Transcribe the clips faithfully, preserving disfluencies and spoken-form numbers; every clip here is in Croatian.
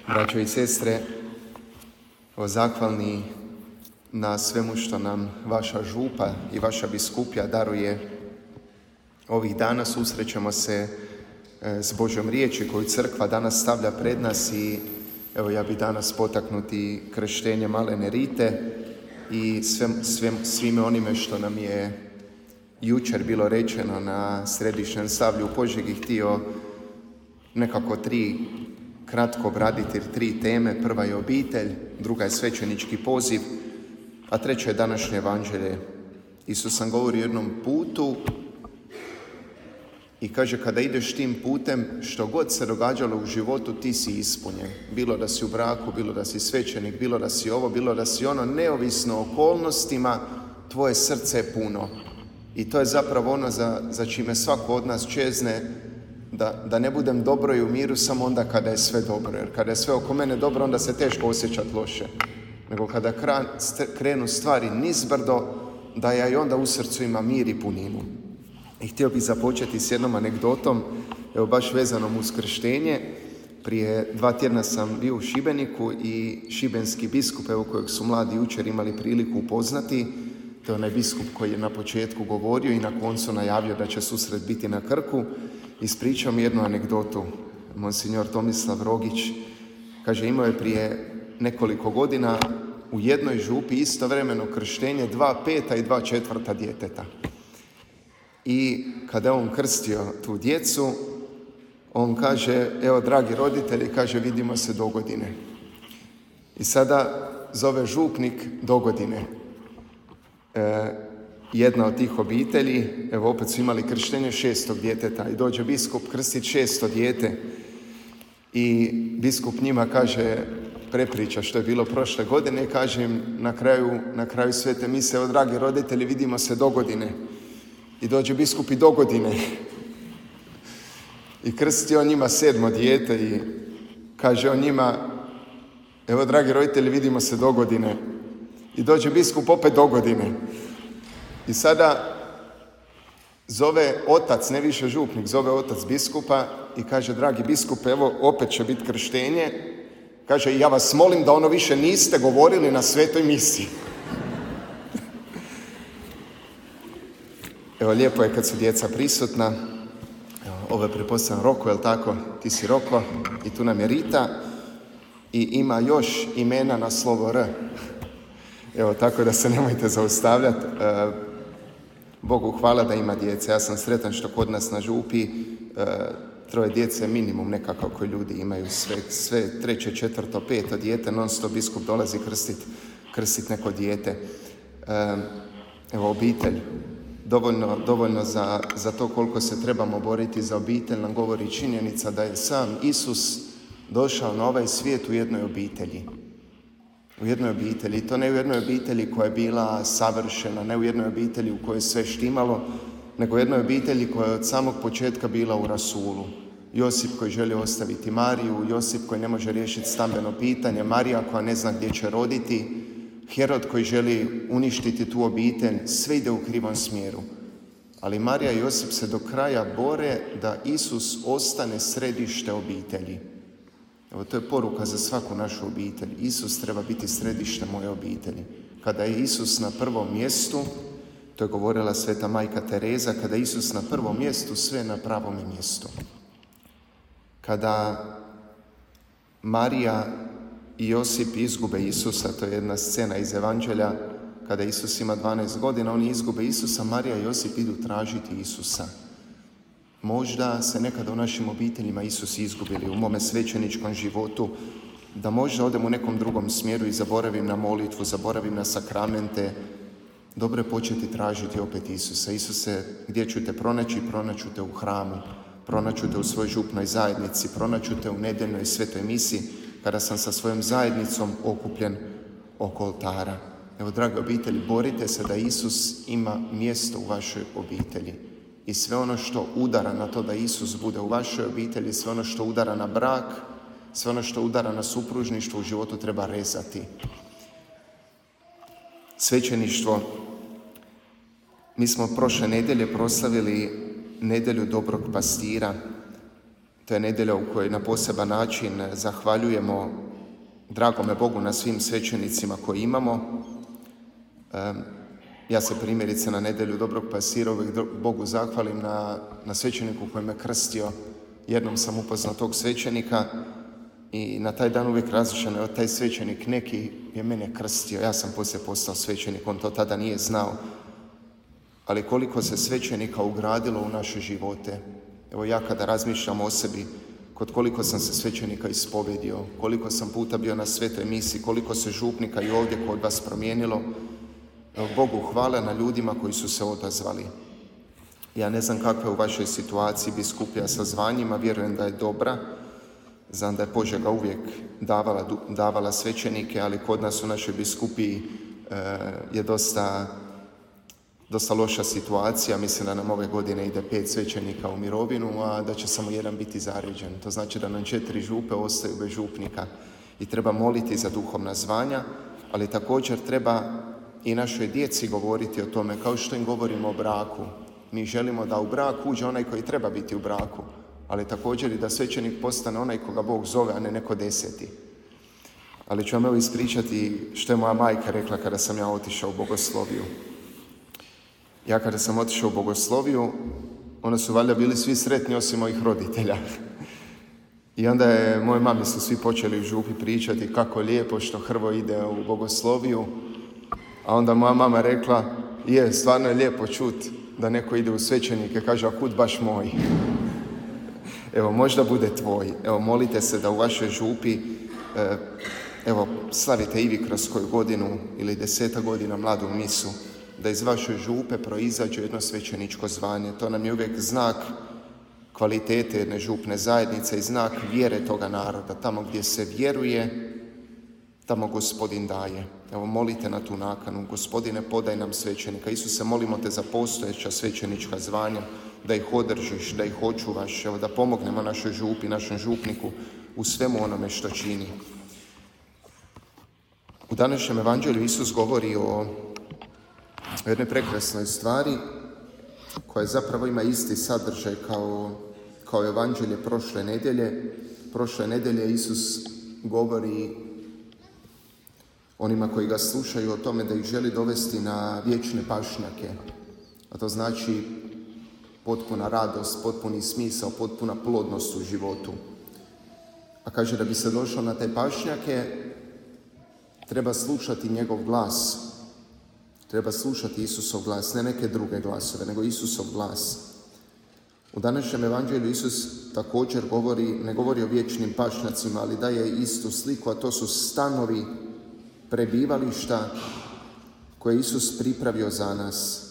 Braćo i sestre, o zahvalni na svemu što nam vaša župa i vaša biskupija daruje. Ovih dana susrećemo se s Božjom riječi koju crkva danas stavlja pred nas i evo ja bi danas potaknuti krštenje malene Rite i sve, sve, svime onime što nam je jučer bilo rečeno na središnjem slavlju u Požegi htio nekako tri kratko obraditi tri teme. Prva je obitelj, druga je svećenički poziv, a treća je današnje evanđelje. Isus sam govori o jednom putu i kaže kada ideš tim putem, što god se događalo u životu, ti si ispunjen. Bilo da si u braku, bilo da si svećenik, bilo da si ovo, bilo da si ono, neovisno o okolnostima, tvoje srce je puno. I to je zapravo ono za, za čime svako od nas čezne, da, da ne budem dobro i u miru samo onda kada je sve dobro. Jer kada je sve oko mene dobro, onda se teško osjećati loše. Nego kada kran, krenu stvari nizbrdo, da ja i onda u srcu imam mir i puninu. I htio bih započeti s jednom anegdotom, evo baš vezanom uz krštenje. Prije dva tjedna sam bio u Šibeniku i šibenski biskup, evo kojeg su mladi jučer imali priliku upoznati, to je onaj biskup koji je na početku govorio i na koncu najavio da će susret biti na Krku. Ispričao mi jednu anegdotu. Monsignor Tomislav Rogić kaže, imao je prije nekoliko godina u jednoj župi istovremeno krštenje dva peta i dva četvrta djeteta. I kada je on krstio tu djecu, on kaže, evo dragi roditelji, kaže, vidimo se do godine. I sada zove župnik do godine. E, jedna od tih obitelji, evo opet su imali krštenje šestog djeteta i dođe biskup krstiti šesto dijete i biskup njima kaže, prepriča što je bilo prošle godine i kaže im na kraju, na kraju svete mise, evo dragi roditelji, vidimo se do godine. I dođe biskup i do godine i krsti on njima sedmo dijete i kaže on njima, evo dragi roditelji, vidimo se do godine. I dođe biskup opet do godine. I sada zove otac, ne više župnik, zove otac biskupa i kaže, dragi biskup, evo opet će biti krštenje. Kaže, ja vas molim da ono više niste govorili na svetoj misi. Evo, lijepo je kad su djeca prisutna. Evo, ovo je pretpostavljam Roko, je li tako? Ti si Roko i tu nam je Rita i ima još imena na slovo R. Evo, tako da se nemojte zaustavljati. E, Bogu hvala da ima djece. Ja sam sretan što kod nas na župi e, troje djece minimum nekako koji ljudi imaju. Sve, sve treće, četvrto, peto dijete, non stop biskup dolazi krstiti krstit neko dijete. E, evo, obitelj. Dovoljno, dovoljno za, za to koliko se trebamo boriti za obitelj nam govori činjenica da je sam Isus došao na ovaj svijet u jednoj obitelji. U jednoj obitelji. I to ne u jednoj obitelji koja je bila savršena, ne u jednoj obitelji u kojoj je sve štimalo, nego u jednoj obitelji koja je od samog početka bila u rasulu. Josip koji želi ostaviti Mariju, Josip koji ne može riješiti stambeno pitanje, Marija koja ne zna gdje će roditi, Herod koji želi uništiti tu obitelj, sve ide u krivom smjeru. Ali Marija i Josip se do kraja bore da Isus ostane središte obitelji. Evo, to je poruka za svaku našu obitelj. Isus treba biti središte moje obitelji. Kada je Isus na prvom mjestu, to je govorila sveta majka Tereza, kada je Isus na prvom mjestu, sve je na pravom mjestu. Kada Marija i Josip izgube Isusa, to je jedna scena iz Evanđelja, kada Isus ima dvanaest godina, oni izgube Isusa, Marija i Josip idu tražiti Isusa. Možda se nekada u našim obiteljima Isus izgubili, u mome svećeničkom životu, da možda odem u nekom drugom smjeru i zaboravim na molitvu, zaboravim na sakramente. Dobro je početi tražiti opet Isusa. Isuse, gdje ću te pronaći? Pronaću te u hramu, pronaću te u svojoj župnoj zajednici, pronaću te u nedjeljnoj svetoj misi, kada sam sa svojom zajednicom okupljen oko oltara. Evo, dragi obitelji, borite se da Isus ima mjesto u vašoj obitelji. I sve ono što udara na to da Isus bude u vašoj obitelji, sve ono što udara na brak, sve ono što udara na supružništvo u životu treba rezati. Svećeništvo. Mi smo prošle nedjelje proslavili nedjelju dobrog pastira. To je nedjelja u kojoj na poseban način zahvaljujemo dragome Bogu na svim svećenicima koji imamo. Ja se primjerice na nedjelju Dobrog Pasira uvijek Bogu zahvalim na, na svećeniku koji me krstio. Jednom sam upoznao tog svećenika i na taj dan uvijek različan je taj svećenik. Neki je mene krstio, ja sam poslije postao svećenik, on to tada nije znao. Ali koliko se svećenika ugradilo u naše živote. Evo ja kada razmišljam o sebi, kod koliko sam se svećenika ispovedio, koliko sam puta bio na svetoj misi, koliko se župnika i ovdje kod vas promijenilo. Evo Bogu hvala na ljudima koji su se odazvali. Ja ne znam kakva je u vašoj situaciji biskupija sa zvanjima, vjerujem da je dobra. Znam da je Požega uvijek davala, davala svećenike, ali kod nas u našoj biskupiji e, je dosta, dosta loša situacija. Mislim da nam ove godine ide pet svećenika u mirovinu, a da će samo jedan biti zaređen. To znači da nam četiri župe ostaju bez župnika. I treba moliti za duhovna zvanja, ali također treba i našoj djeci govoriti o tome, kao što im govorimo o braku. Mi želimo da u brak uđe onaj koji treba biti u braku, ali također i da svećenik postane onaj koga Bog zove, a ne neko deseti. Ali ću vam evo ispričati što je moja majka rekla kada sam ja otišao u bogosloviju. Ja kada sam otišao u bogosloviju, onda su valjda bili svi sretni osim mojih roditelja. I onda je, moje mami su svi počeli u župi pričati kako lijepo što Hrvo ide u bogosloviju. A onda moja mama rekla, je, stvarno je lijepo čut da neko ide u svećenike, kaže, a kud baš moj? Evo, možda bude tvoj. Evo, molite se da u vašoj župi, evo, slavite i vi kroz koju godinu ili deseta godina mladu misu, da iz vaše župe proizađe jedno svećeničko zvanje. To nam je uvijek znak kvalitete jedne župne zajednice i znak vjere toga naroda. Tamo gdje se vjeruje, tamo Gospodin daje. Evo, molite na tu nakanu. Gospodine, podaj nam svećenika. Isuse, molimo te za postojeća svećenička zvanja, da ih održiš, da ih očuvaš, evo, da pomognemo našoj župi, našem župniku u svemu onome što čini. U današnjem evanđelju Isus govori o jednoj prekrasnoj stvari koja zapravo ima isti sadržaj kao, kao evanđelje prošle nedjelje. Prošle nedjelje Isus govori onima koji ga slušaju o tome da ih želi dovesti na vječne pašnjake. A to znači potpuna radost, potpuni smisao, potpuna plodnost u životu. A kaže da bi se došlo na te pašnjake, treba slušati njegov glas. Treba slušati Isusov glas, ne neke druge glasove, nego Isusov glas. U današnjem evanđelju Isus također govori, ne govori o vječnim pašnjacima, ali daje istu sliku, a to su stanovi, prebivališta koje Isus pripravio za nas.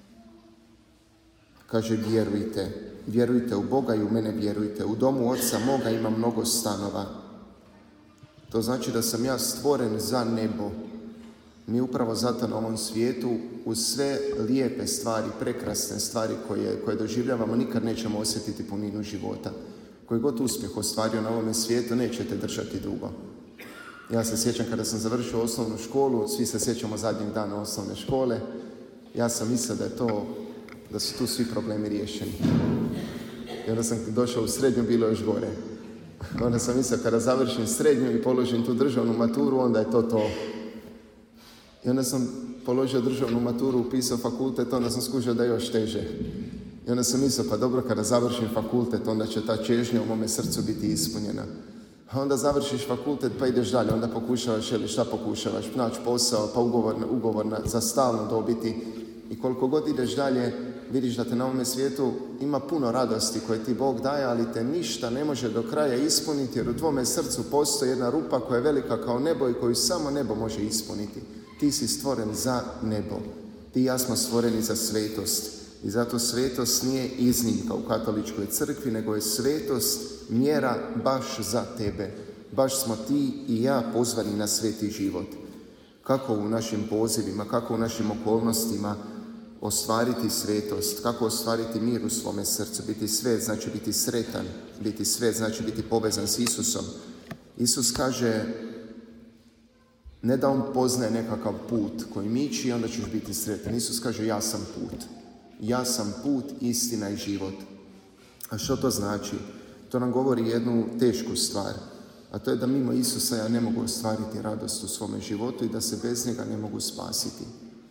Kaže, vjerujte, vjerujte u Boga i u mene vjerujte. U domu Oca moga ima mnogo stanova. To znači da sam ja stvoren za nebo. Mi upravo zato na ovom svijetu uz sve lijepe stvari, prekrasne stvari koje, koje doživljavamo, nikad nećemo osjetiti puninu života. Koji god uspjeh ostvario na ovome svijetu, nećete držati dugo. Ja se sjećam kada sam završio osnovnu školu, svi se sjećamo zadnjeg dana osnovne škole, ja sam mislio da je to, da su tu svi problemi riješeni. I onda sam došao u srednju, bilo još gore. Onda sam mislio kada završim srednju i položim tu državnu maturu, onda je to to. I onda sam položio državnu maturu, upisao fakultet, onda sam skužio da je još teže. I onda sam mislio, pa dobro, kada završim fakultet, onda će ta čežnja u mome srcu biti ispunjena. A onda završiš fakultet, pa ideš dalje, onda pokušavaš, ili šta pokušavaš, naći posao, pa ugovor, ugovor na, za stalno dobiti. I koliko god ideš dalje, vidiš da te na ovome svijetu ima puno radosti koje ti Bog daje, ali te ništa ne može do kraja ispuniti, jer u tvome srcu postoji jedna rupa koja je velika kao nebo i koju samo nebo može ispuniti. Ti si stvoren za nebo. Ti i ja smo stvoreni za svetost. I zato svetost nije iznimka u katoličkoj crkvi, nego je svetost mjera baš za tebe. Baš smo ti i ja pozvani na sveti život. Kako u našim pozivima, kako u našim okolnostima ostvariti svetost, kako ostvariti mir u svome srcu. Biti svet znači biti sretan, biti svet znači biti povezan s Isusom. Isus kaže, ne da on poznaje nekakav put koji miči i onda ćeš biti sretan. Isus kaže, ja sam put. Ja sam put, istina i život. A što to znači? To nam govori jednu tešku stvar, a to je da mimo Isusa ja ne mogu ostvariti radost u svome životu i da se bez njega ne mogu spasiti.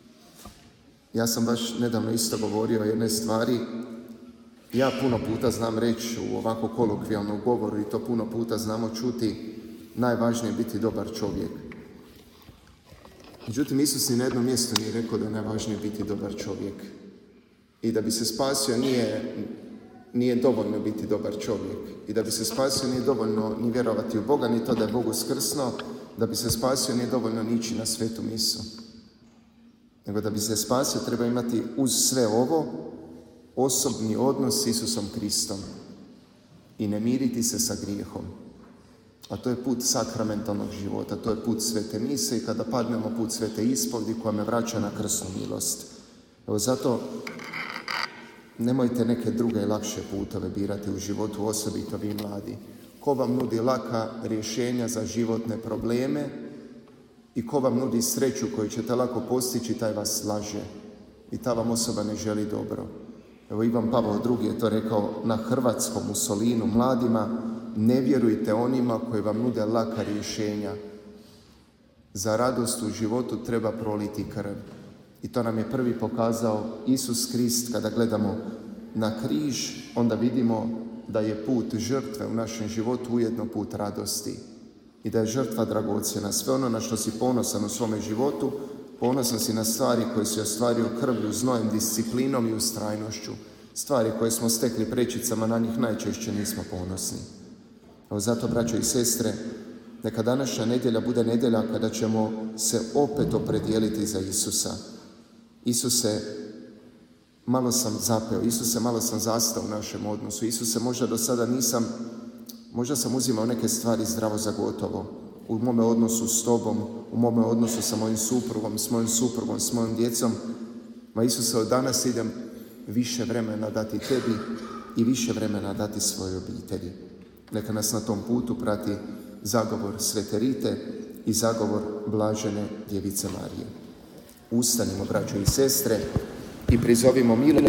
Ja sam baš nedavno isto govorio o jednoj stvari. Ja puno puta znam reći u ovako kolokvijalnom govoru i to puno puta znamo čuti, najvažnije je biti dobar čovjek. Međutim, Isus ni na jednom mjestu nije rekao da je najvažnije biti dobar čovjek. I da bi se spasio nije, nije dovoljno biti dobar čovjek. I da bi se spasio nije dovoljno ni vjerovati u Boga, ni to da je Bog uskrsnuo. Da bi se spasio nije dovoljno ni ići na svetu misu. Nego da bi se spasio treba imati uz sve ovo osobni odnos s Isusom Kristom i ne miriti se sa grijehom. A to je put sakramentalnog života, to je put svete mise i kada padnemo put svete ispovjedi koja me vraća na krsnu milost. Evo zato nemojte neke druge lakše putove birati u životu, osobito vi mladi. Ko vam nudi laka rješenja za životne probleme i ko vam nudi sreću koju ćete lako postići, taj vas laže i ta vam osoba ne želi dobro. Evo Ivan Pavao drugi je to rekao na hrvatskom u Solinu mladima: ne vjerujte onima koji vam nude laka rješenja. Za radost u životu treba proliti krv. I to nam je prvi pokazao Isus Krist. Kada gledamo na križ, onda vidimo da je put žrtve u našem životu ujedno put radosti. I da je žrtva dragocjena. Sve ono na što si ponosan u svome životu, ponosan si na stvari koje si ostvario krvlju, znojem, disciplinom i ustrajnošću. Stvari koje smo stekli prečicama, na njih najčešće nismo ponosni. Evo zato, braćo i sestre, neka današnja nedjelja bude nedjelja kada ćemo se opet opredijeliti za Isusa. Isuse, malo sam zapeo, Isuse, malo sam zastao u našem odnosu. Isuse, možda do sada nisam, možda sam uzimao neke stvari zdravo za gotovo. U mome odnosu s Tobom, u mome odnosu sa mojim suprugom, s mojim suprugom, s mojom djecom. Ma Isuse, od danas idem više vremena dati Tebi i više vremena dati svojoj obitelji. Neka nas na tom putu prati zagovor Svete Rite i zagovor Blažene Djevice Marije. Ustanimo, braćo i sestre, i prizovimo milost